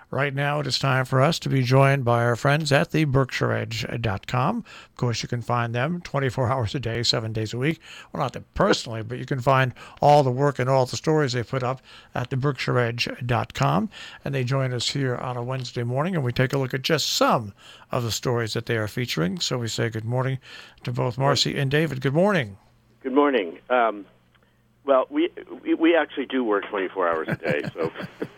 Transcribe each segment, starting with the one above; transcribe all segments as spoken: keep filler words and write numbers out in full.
Right now, it is time for us to be joined by our friends at the Berkshire Edge dot com. Of course, you can find them twenty-four hours a day, seven days a week. Well, not them personally, but you can find all the work and all the stories they put up at the Berkshire Edge dot com. And they join us here on a Wednesday morning, and we take a look at just some of the stories that they are featuring. So we say good morning to both Marcy and David. Good morning. Good morning. Um, well, we, we we actually do work twenty-four hours a day, so...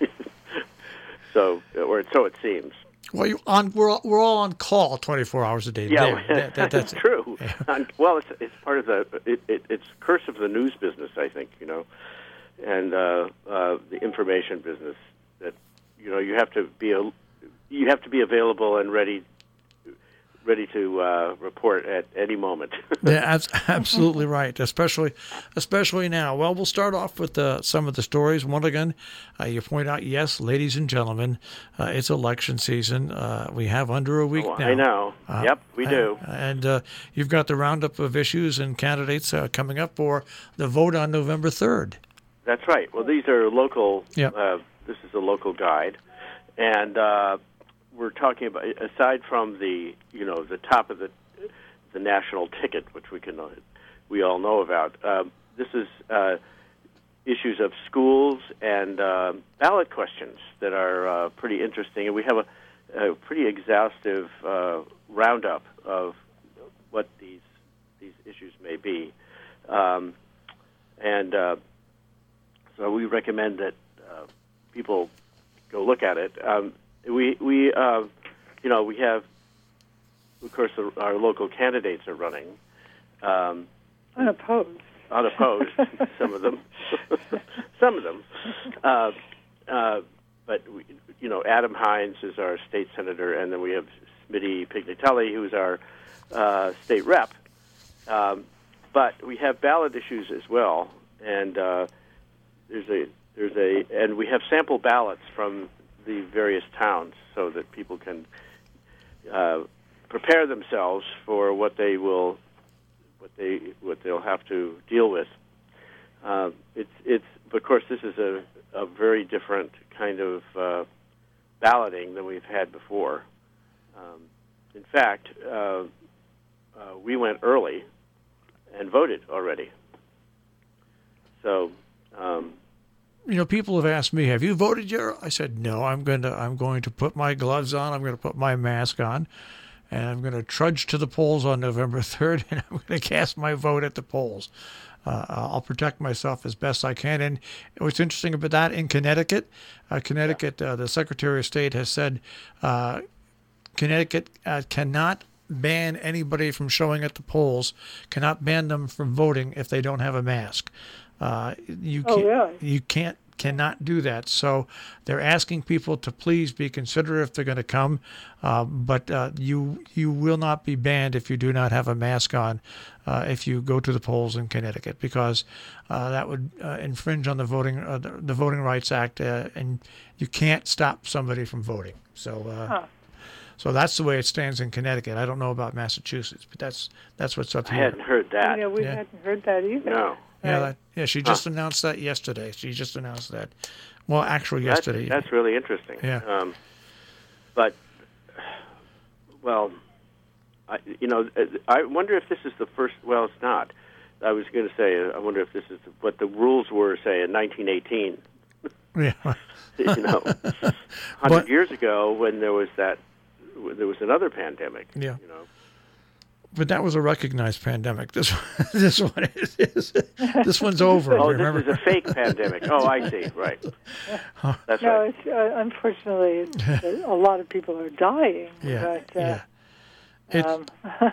So, or so it seems. Well, you on we're all, we're all on call twenty-four hours a day. Yeah, that, that, that's true. Yeah. Well, it's it's part of the it, it, it's curse of the news business, I think, you know, and uh, uh, the information business. That you know you have to be a, you have to be available and ready. ready to uh, report at any moment. Yeah, that's absolutely right, especially especially now. Well, we'll start off with uh, some of the stories. One again, uh, you point out, yes, ladies and gentlemen, uh, it's election season. Uh, we have under a week oh, now. I know. Uh, yep, we do. And, and uh, you've got the roundup of issues and candidates uh, coming up for the vote on November third. That's right. Well, these are local. Yep. Uh, this is a local guide. And... Uh, we're talking about, aside from the, you know, the top of the the national ticket, which we can we all know about. Um, this is uh, issues of schools and uh, ballot questions that are uh, pretty interesting, and we have a, a pretty exhaustive uh, roundup of what these these issues may be, um, and uh, so we recommend that uh, people go look at it. Um, We, we, uh, you know, we have, of course, the, our local candidates are running. Um, unopposed. Unopposed, some of them. some of them. Uh, uh, but, we, you know, Adam Hines is our state senator, and then we have Smitty Pignatelli, who's our uh, state rep. Um, but we have ballot issues as well, and uh, there's a, there's a, and we have sample ballots from the various towns so that people can uh, prepare themselves for what they will, what they what they'll have to deal with. Uh, it's it's of course this is a, a very different kind of uh, balloting than we've had before. Um, in fact, uh, uh, we went early and voted already. So. Um, You know, people have asked me, "Have you voted yet?" I said, "No. I'm going to. I'm going to put my gloves on. I'm going to put my mask on, and I'm going to trudge to the polls on November third, and I'm going to cast my vote at the polls. Uh, I'll protect myself as best I can." And what's interesting about that in Connecticut, uh, Connecticut, uh, the Secretary of State has said, uh, Connecticut uh, cannot ban anybody from showing at the polls, cannot ban them from voting if they don't have a mask. Uh, you can't, oh, really? you can't, cannot do that. So they're asking people to please be considerate if they're going to come, uh, but uh, you you will not be banned if you do not have a mask on uh, if you go to the polls in Connecticut, because uh, that would uh, infringe on the voting uh, the, the Voting Rights Act, uh, and you can't stop somebody from voting. So. Uh, huh. So that's the way it stands in Connecticut. I don't know about Massachusetts, but that's that's what's up here. I hadn't heard that. Yeah, we yeah. hadn't heard that either. No. Yeah, that, yeah. She just huh. announced that yesterday. She just announced that. Well, actually, That's, yesterday. that's really interesting. Yeah. Um, but, well, I, you know, I wonder if this is the first. Well, it's not. I was going to say, I wonder if this is what the rules were, say, in nineteen eighteen. Yeah. You know, one hundred but, years ago when there was that, there was another pandemic. Yeah. You know. But that was a recognized pandemic. This this one is this one's over. Oh, remember? this is a fake pandemic. Oh, I see. Right. That's no, right. it's, uh, unfortunately, it's, a lot of people are dying. Yeah. But, uh, yeah. It's, um,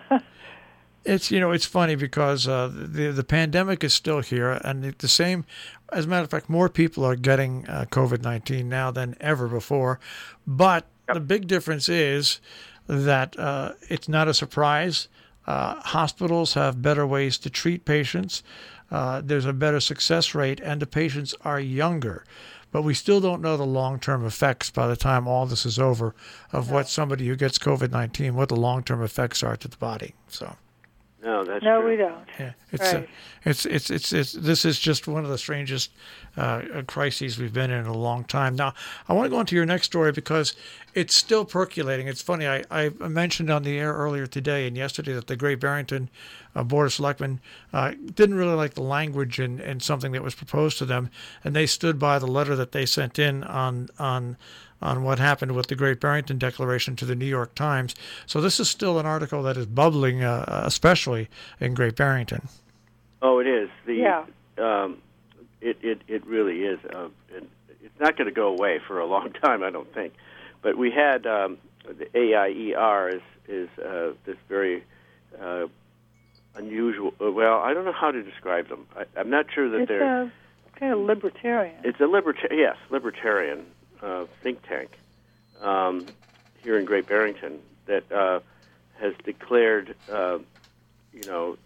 it's you know it's funny because uh, the the pandemic is still here, and the same. As a matter of fact, more people are getting uh, COVID nineteen now than ever before. But yep. the big difference is that uh, it's not a surprise. Uh, hospitals have better ways to treat patients. Uh, there's a better success rate, and the patients are younger. But we still don't know the long-term effects by the time all this is over of what somebody who gets COVID nineteen, what the long-term effects are to the body. So, No, that's no, true. we don't. Yeah, it's, Right. uh, it's, it's, it's, it's, this is just one of the strangest uh, crises we've been in in a long time. Now, I want to go into your next story because it's still percolating. It's funny, I, I mentioned on the air earlier today and yesterday that the Great Barrington uh, Board of Selectmen uh, didn't really like the language in, in something that was proposed to them, and they stood by the letter that they sent in on on on what happened with the Great Barrington Declaration to the New York Times. So this is still an article that is bubbling, uh, especially in Great Barrington. Oh, it is. The, Yeah. Um, it, it, it really is. Uh, and it's not going to go away for a long time, I don't think. But we had um, the A I E R is, is uh, this very uh, unusual. Uh, well, I don't know how to describe them. I, I'm not sure that It's they're. a kind of libertarian. It's a libertarian, yes, libertarian uh, think tank um, here in Great Barrington that uh, has declared, uh, you know,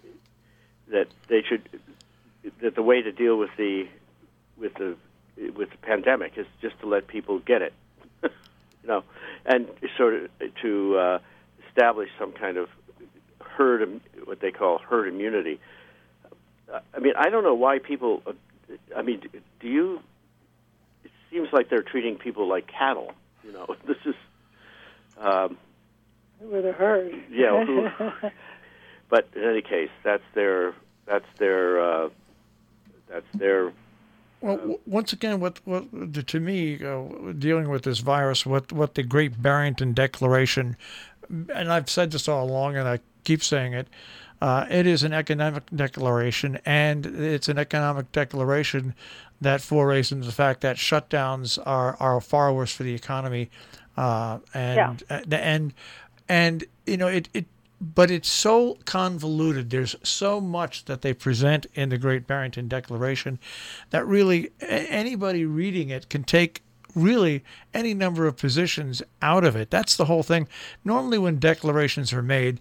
that they should, that the way to deal with the with the with the pandemic is just to let people get it, you know, and sort of to uh, establish some kind of herd, im- what they call herd immunity. Uh, I mean, I don't know why people. Uh, I mean, do you? It seems like they're treating people like cattle. You know, this is. Um, With a herd. yeah, who, but in any case, that's their. That's their. Uh, that's their. Well, w- once again, what, what to me, uh, dealing with this virus, what what the Great Barrington Declaration, and I've said this all along, and I keep saying it. Uh, it is an economic declaration, and it's an economic declaration that forays into the fact that shutdowns are, are far worse for the economy, uh, and Yeah. and and you know it, it but it's so convoluted. There's so much that they present in the Great Barrington Declaration that really a- anybody reading it can take really any number of positions out of it. That's the whole thing. Normally when declarations are made,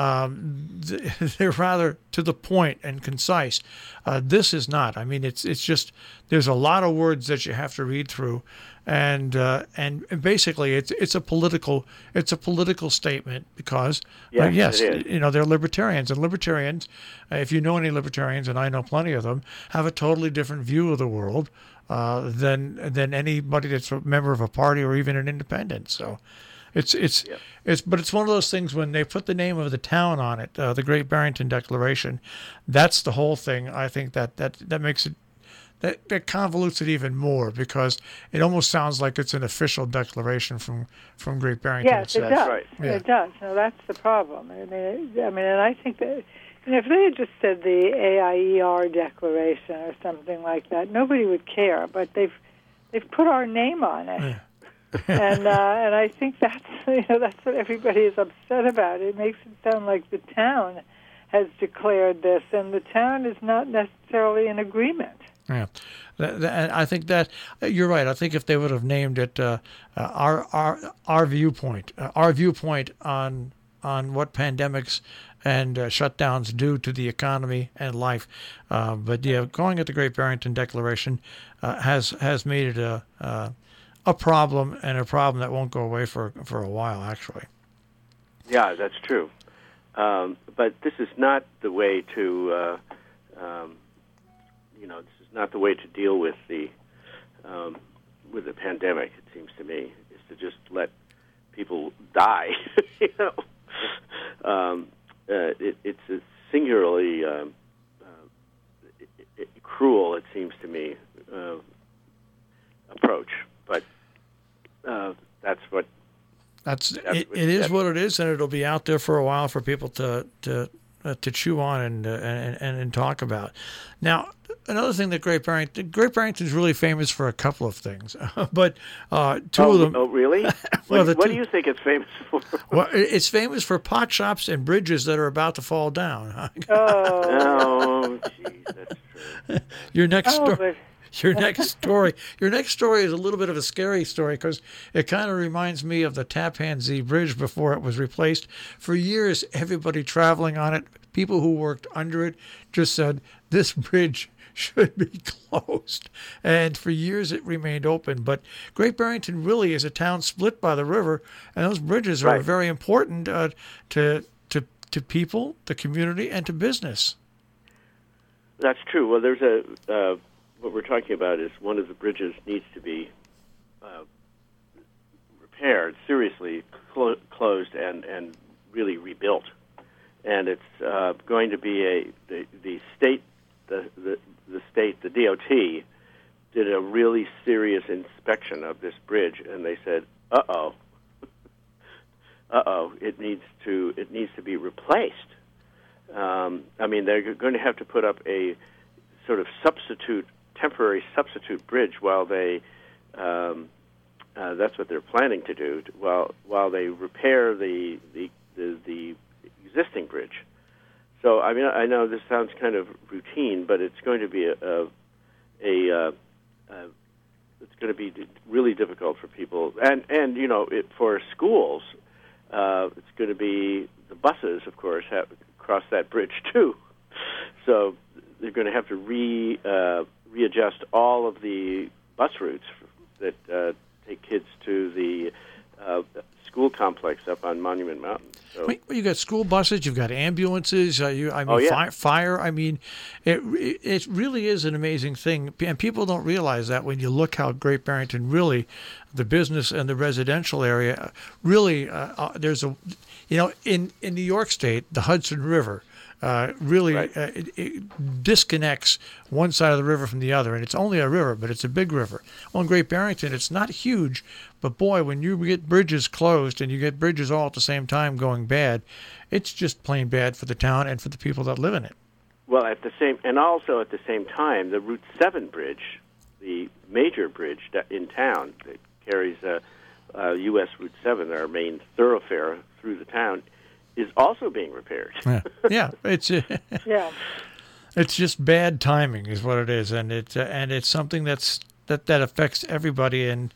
um, they're rather to the point and concise. Uh, this is not. I mean, it's it's just there's a lot of words that you have to read through, and uh, and basically it's it's a political it's a political statement because uh, Yes, yes, it is. you know they're libertarians, and libertarians, uh, if you know any libertarians, and I know plenty of them, have a totally different view of the world uh, than than anybody that's a member of a party or even an independent. So. It's it's Yep. it's but it's one of those things when they put the name of the town on it, uh, the Great Barrington Declaration. That's the whole thing. I think that that that makes it that that convolutes it even more because it almost sounds like it's an official declaration from from Great Barrington Yes, it itself. does. Right. Yeah. It does. No, that's the problem. I mean, it, I mean, and I think that you know, if they had just said the A I E R Declaration or something like that, nobody would care. But they've they've put our name on it. Yeah. and uh, and I think that's you know that's what everybody is upset about. It makes it sound like the town has declared this, and the town is not necessarily in agreement. Yeah, That- that- and I think that uh, you're right. I think if they would have named it uh, uh, our our our viewpoint, uh, our viewpoint on on what pandemics and uh, shutdowns do to the economy and life, uh, but yeah, calling it the Great Barrington Declaration uh, has has made it a uh, a problem and a problem that won't go away for for a while. Actually, Yeah, that's true. Um, but this is not the way to, uh, um, you know, this is not the way to deal with the um, with the pandemic. It seems to me is to just let people die. you know, um, uh, it, it's a singularly um, uh, it, it, cruel. It seems to me uh, approach, but uh, that's what. that's That's it, what- it is that's- what it is, and it'll be out there for a while for people to to uh, to chew on and, uh, and and and talk about. Now, another thing that Great Barrington Great Barrington is really famous for a couple of things, but uh, two oh, of them. Oh, really? Well, what the what two- do you think it's famous for? Well, it's famous for pot shops and bridges that are about to fall down. Oh, Oh, jeez, that's true. Your next oh story. but Your next story. Your next story is a little bit of a scary story because it kind of reminds me of the Tappan Zee Bridge before it was replaced. For years, everybody traveling on it, people who worked under it, just said this bridge should be closed. And for years, it remained open. But Great Barrington really is a town split by the river, and those bridges are Right. very important uh, to to to people, the community, and to business. That's true. Well, there's a uh, what we're talking about is one of the bridges needs to be uh, repaired, seriously clo- closed, and, and really rebuilt. And it's uh, going to be a the, the state the, the the state the D O T did a really serious inspection of this bridge, and they said, "Uh oh, uh oh, it needs to it needs to be replaced." Um, I mean, they're going to have to put up a sort of substitute, temporary substitute bridge while they, um, uh, that's what they're planning to do, while while they repair the the, the the existing bridge. So, I mean, I know this sounds kind of routine, but it's going to be a, a, a uh, uh, it's going to be really difficult for people, and and you know, it, for schools, uh, it's going to be the buses, of course, have cross that bridge too. So they're going to have to re uh, readjust all of the bus routes that uh, take kids to the uh, school complex up on Monument Mountain. So, well, you got school buses, you've got ambulances. Uh, you, I mean, oh, yeah. fire, fire. I mean, it it really is an amazing thing, and people don't realize that when you look how Great Barrington really, the business and the residential area, really, uh, uh, there's a, you know, in in New York State, the Hudson River. Uh, really right. uh, it, it disconnects one side of the river from the other, and it's only a river, but it's a big river. Well, in Great Barrington, it's not huge, but boy, when you get bridges closed and you get bridges all at the same time going bad, it's just plain bad for the town and for the people that live in it. Well, at the same, and also at the same time, the Route seven bridge, the major bridge in town that carries uh, uh, U S Route seven, our main thoroughfare through the town, is also being repaired. yeah, yeah, it's uh, Yeah. it's just bad timing, is what it is, and it's uh, and it's something that's that, that affects everybody. And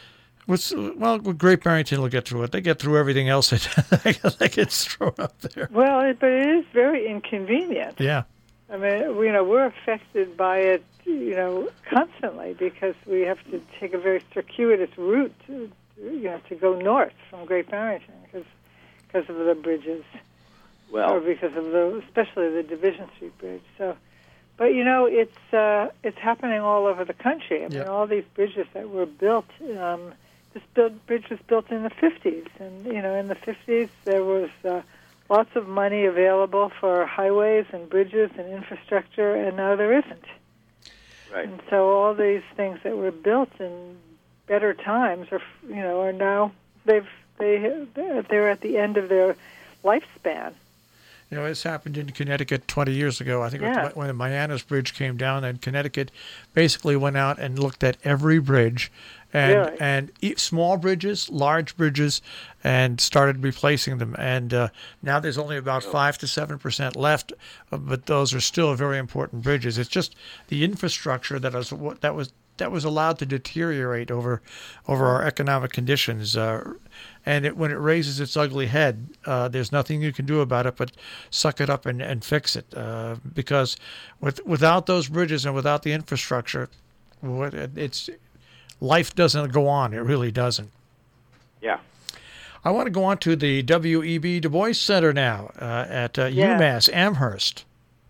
with well, with Great Barrington will get through it. They get through everything else that, that gets thrown up there. Well, it, but it is very inconvenient. Yeah. I mean, you know, we're affected by it, you know, constantly because we have to take a very circuitous route, to, you know, to go north from Great Barrington because because of the bridges, well, or because of the, especially the Division Street Bridge. So, but you know, it's uh, it's happening all over the country. I mean, Yep. all these bridges that were built. Um, this build, bridge was built in the fifties, and you know, in the fifties there was uh, lots of money available for highways and bridges and infrastructure, and now there isn't. right. And so all these things that were built in better times are, you know, are now they've they they're at the end of their lifespan. You know, this happened in Connecticut twenty years ago. I think Yeah. when the Marianas Bridge came down, and Connecticut basically went out and looked at every bridge, and Really? and e- small bridges, large bridges, and started replacing them. And uh, now there's only about five to seven percent left, uh, but those are still very important bridges. It's just the infrastructure that was that was that was allowed to deteriorate over over our economic conditions. Uh, and it, when it raises its ugly head, uh, there's nothing you can do about it but suck it up and, and fix it. Uh, because with without those bridges and without the infrastructure, what it's life doesn't go on. It really doesn't. Yeah. I want to go on to the W E B Du Bois Center now uh, at uh, Yeah. UMass Amherst.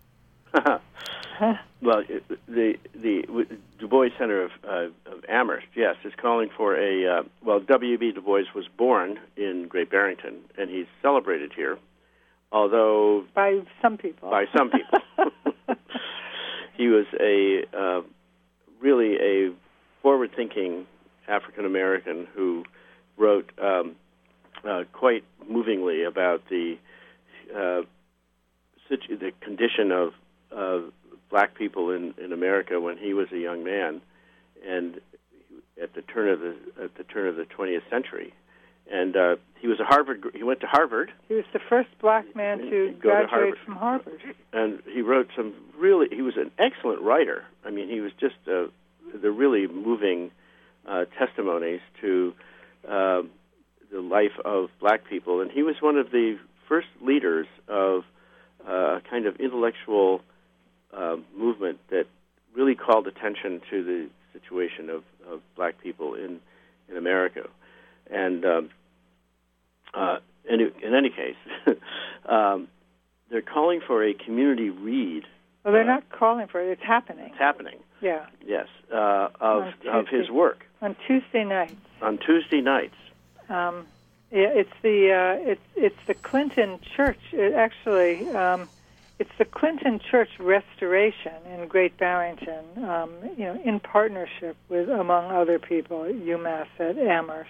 Well, it- the the Du Bois Center of, uh, of Amherst, yes, is calling for a uh, well. W E B Du Bois was born in Great Barrington, and he's celebrated here. Although By some people. by some people, he was a uh, really a forward-thinking African American who wrote um, uh, quite movingly about the uh, situ- the condition of uh, black people in, in America when he was a young man, and at the turn of the at the turn of the twentieth century, and uh, he was a Harvard. He went to Harvard, He was the first black man to Go to graduate Harvard. from Harvard. and he wrote some really. He was an excellent writer. I mean, he was just uh, the really moving uh, testimonies to uh, the life of black people, and he was one of the first leaders of uh, a kind of intellectual Uh, movement that really called attention to the situation of, of black people in in America, and um, uh, in, in any case, um, they're calling for a community read. Well, they're uh, not calling for it. It's happening. It's happening. Yeah. Yes, uh, of of his work on Tuesday nights. On Tuesday nights. Um, yeah, it's the uh, it's it's the Clinton Church. It actually, um, it's the Clinton Church Restoration in Great Barrington. Um, you know, in partnership with, among other people, UMass at Amherst.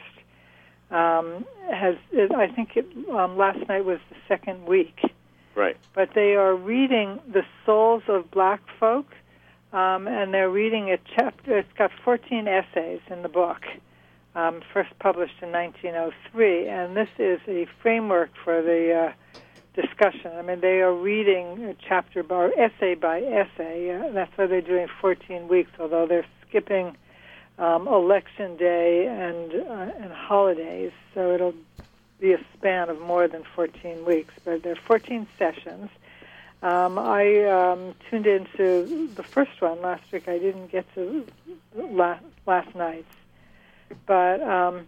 Um, has it, I think it um, last night was the second week. Right. But they are reading The Souls of Black Folk, um, and they're reading a chapter. It's got fourteen essays in the book, um, first published in nineteen oh three, and this is a framework for the uh, discussion. I mean, they are reading a chapter by essay by essay. Uh, that's why they're doing fourteen weeks, although they're skipping um, election day and uh, and holidays, so it'll be a span of more than fourteen weeks, but there are fourteen sessions. Um, I um, tuned into the first one last week. I didn't get to last, last night's, but um,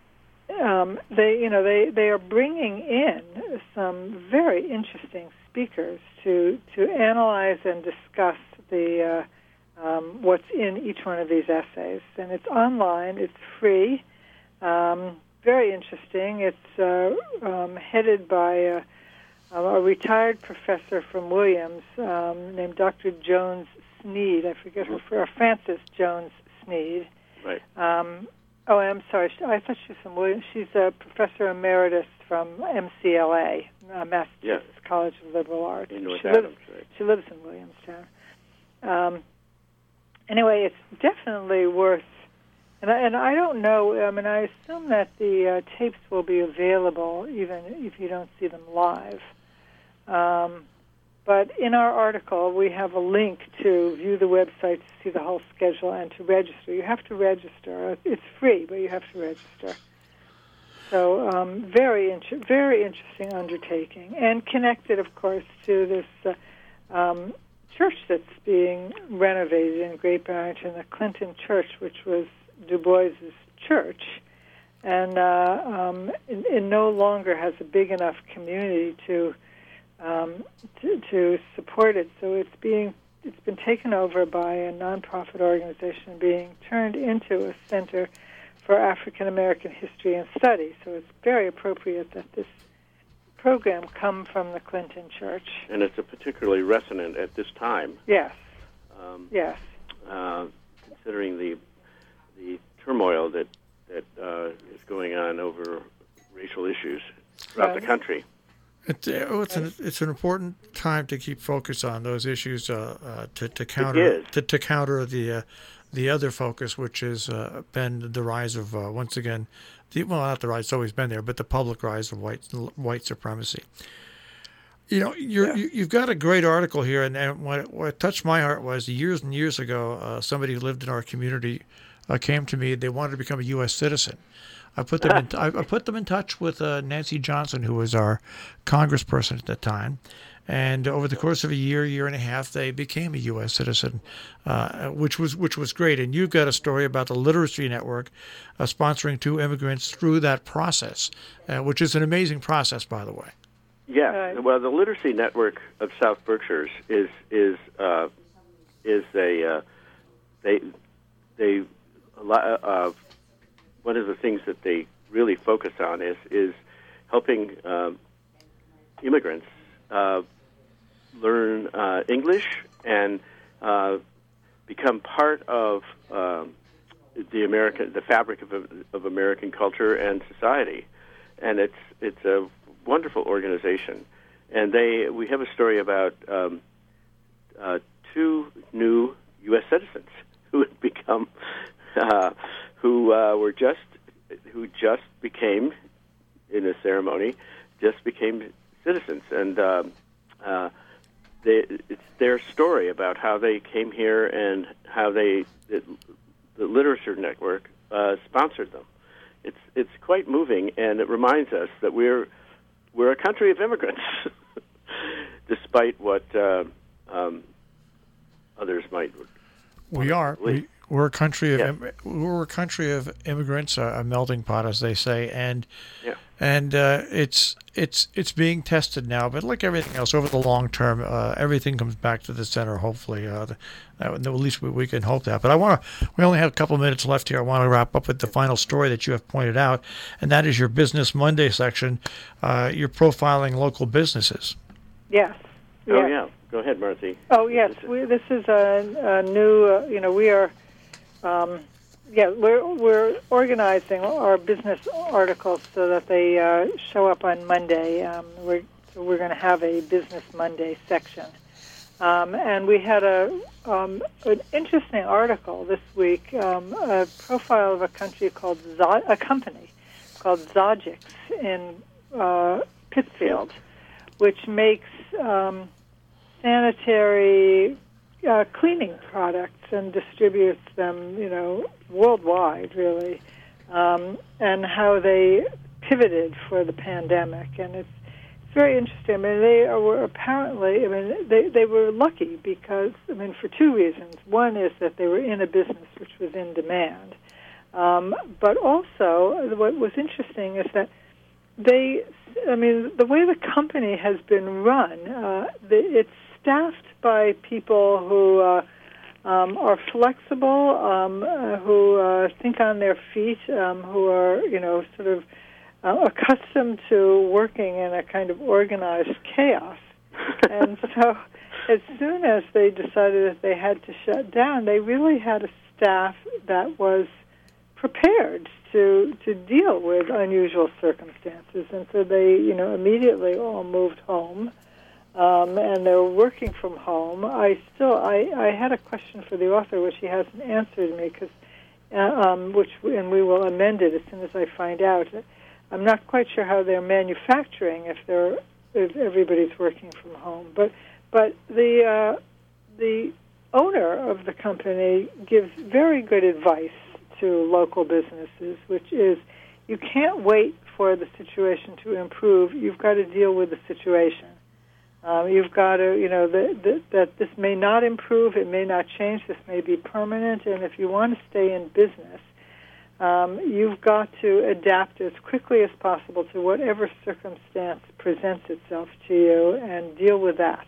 um, they, you know, they, they are bringing in some very interesting speakers to to analyze and discuss the uh, um, what's in each one of these essays, and it's online. It's free. Um, Very interesting. It's uh, um, headed by uh, a retired professor from Williams um, named Doctor Jones Sneed. I forget her, or Frances Jones Sneed. Right. Um, oh, I'm sorry. I thought she was from Williams. She's a professor emeritus from M C L A, uh, Massachusetts yes. College of Liberal Arts. In North she Adams, lives, right. She lives in Williamstown. Um, anyway, it's definitely worth. And I, and I don't know, I mean, I assume that the uh, tapes will be available even if you don't see them live. Um, but in our article, we have a link to view the website to see the whole schedule and to register. You have to register. It's free, but you have to register. So um, very, inter- very interesting undertaking. And connected, of course, to this uh, um, church that's being renovated in Great Barrington, the Clinton Church, which was Du Bois's church, and uh, um, it, it no longer has a big enough community to, um, to to support it. So it's being it's been taken over by a nonprofit organization, being turned into a center for African American history and study. So it's very appropriate that this program come from the Clinton Church. And it's a particularly resonant at this time. Yes. Um, yes. Uh, considering the the turmoil that that uh, is going on over racial issues throughout right. the country. It, uh, it's, an, it's an important time to keep focus on those issues uh, uh, to, to counter to, to counter the uh, the other focus, which has uh, been the rise of uh, once again, the, well, not the rise; it's always been there, but the public rise of white white supremacy. You know, you're, yeah. you, you've got a great article here, and, and what, what touched my heart was years and years ago, uh, somebody who lived in our community uh, came to me. They wanted to become a U S citizen. I put them in, I, I put them in touch with uh, Nancy Johnson, who was our congressperson at the time. And over the course of a year, year and a half, they became a U S citizen, uh, which was which was great. And you've got a story about the Literacy Network uh, sponsoring two immigrants through that process, uh, which is an amazing process, by the way. Yeah, Right. well, the Literacy Network of South Berkshires is is uh, is a uh, they they a lot of one of the things that they really focus on is is helping um, immigrants uh, learn uh, English and uh, become part of um, the American the fabric of of American culture and society, and it's it's a wonderful organization, and they we have a story about um, uh, two new U S citizens who had become uh, who uh, were just who just became in a ceremony just became citizens, and uh, uh, they, it's their story about how they came here and how they it, the Literature Network uh, sponsored them. It's it's quite moving, and it reminds us that we're We're a country of immigrants, despite what uh, um, others might. We are. We, we're a country of yeah. im- we're a country of immigrants, a, a melting pot, as they say, and yeah. and uh, it's it's it's being tested now. But like everything else, over the long term, uh, everything comes back to the center. Hopefully, uh, the, uh, at least we, we can hope that. But I want to. We only have a couple minutes left here. I want to wrap up with the final story that you have pointed out, and that is your Business Monday section. Uh, you're profiling local businesses. Yes. Oh yes. yeah. Go ahead, Marcy. Oh yes. We, this is a, a new. Uh, you know, we are. Um, Yeah, we're we're organizing our business articles so that they uh, show up on Monday. Um, we're so we're going to have a Business Monday section, um, and we had a um, an interesting article this week, um, a profile of a country called Zo- a company called Zogix in uh, Pittsfield, which makes um, sanitary Uh, cleaning products and distributes them, you know, worldwide, really, um, and how they pivoted for the pandemic. And it's, it's very interesting. I mean, they were apparently, I mean, they, they were lucky because, I mean, for two reasons. One is that they were in a business which was in demand. Um, but also, what was interesting is that they, I mean, the way the company has been run, uh, the, it's staffed by people who uh, um, are flexible, um, uh, who uh, think on their feet, um, who are, you know, sort of uh, accustomed to working in a kind of organized chaos. And so as soon as they decided that they had to shut down, they really had a staff that was prepared to to deal with unusual circumstances. And so they, you know, immediately all moved home. Um, and they're working from home. I still, I, I had a question for the author, which he hasn't answered me, because, uh, um, which, and we will amend it as soon as I find out. I'm not quite sure how they're manufacturing if they're, if everybody's working from home. But, but the, uh, the owner of the company gives very good advice to local businesses, which is, you can't wait for the situation to improve. You've got to deal with the situation. Um, you've got to, you know, the, the, that this may not improve, it may not change, this may be permanent, and if you want to stay in business, um, you've got to adapt as quickly as possible to whatever circumstance presents itself to you and deal with that.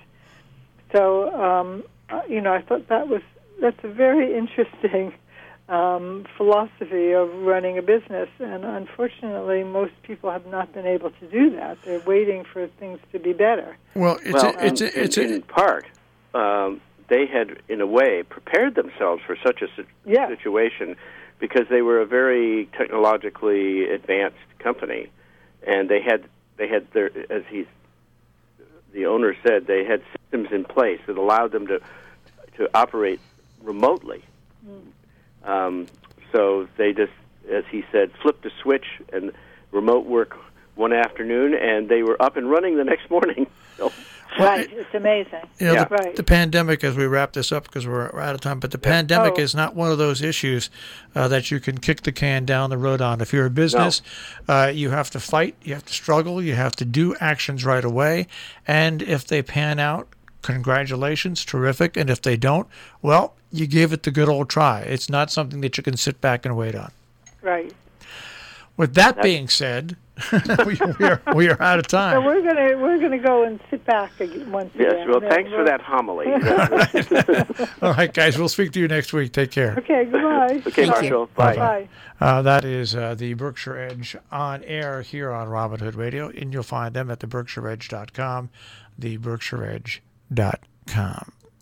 So, um, you know, I thought that was, that's a very interesting Um, philosophy of running a business, and unfortunately most people have not been able to do that. They're waiting for things to be better. Well, it's well, a, it's um, a, it's in, a, in part um, they had in a way prepared themselves for such a si- yeah. situation because they were a very technologically advanced company, and they had they had their, as he the owner said, they had systems in place that allowed them to to operate remotely. Mm. Um, so they just, as he said, flipped a switch and remote work one afternoon, and they were up and running the next morning. So. Right, it's amazing. You know, yeah. the, right. the pandemic, as we wrap this up because we're, we're out of time, but the yeah. pandemic oh. is not one of those issues uh, that you can kick the can down the road on. If you're a business, no. uh, you have to fight, you have to struggle, you have to do actions right away, and if they pan out, congratulations, terrific, and if they don't, well, you gave it the good old try. It's not something that you can sit back and wait on. Right. With that That's... being said, we, we are we are out of time. So we're gonna we're gonna go and sit back once yes, again. Yes. Well, thanks we'll... for that homily. All right, guys. We'll speak to you next week. Take care. Okay. Goodbye. Okay, Marshall. Bye. Bye. Uh, that is uh, the Berkshire Edge on air here on Robin Hood Radio, and you'll find them at the berkshire edge dot com, the berkshire edge dot com.